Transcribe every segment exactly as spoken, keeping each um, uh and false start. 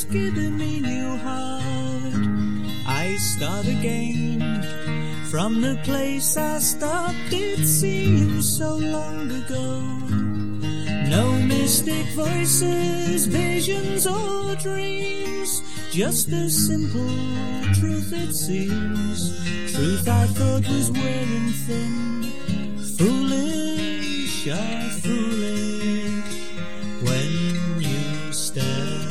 has given me new heart. I start again from the place I stopped. It seems so long ago. No mystic voices, visions or dreams, just a simple truth it seems. Truth I thought was wearing thin, foolish, ah foolish, when you step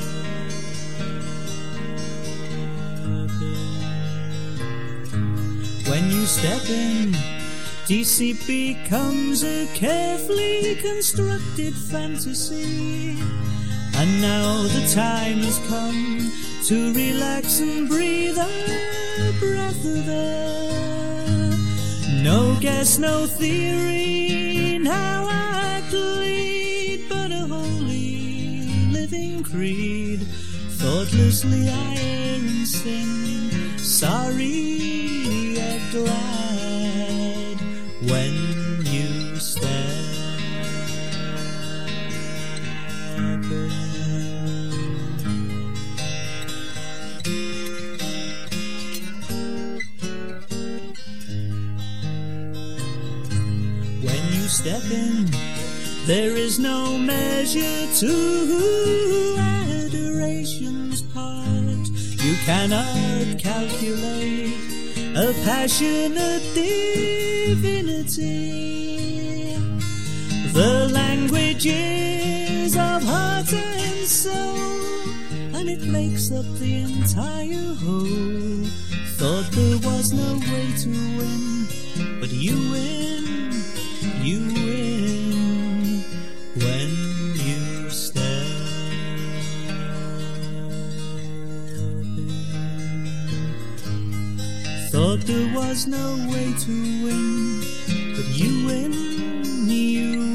in. When you step in, deceit becomes a carefully constructed fantasy. And now the time has come to relax and breathe a breath of air. No guess, no theory, now I plead, but a holy living creed. Thoughtlessly I err and sin, sorry yet glad, when you step in. When you step in, there is no measure to adoration's part. You cannot calculate a passionate divinity. The language is of heart and soul, and it makes up the entire whole. Thought there was no way to win, but you win, you win, when you step in. Thought there was no way to win, but you win, you win.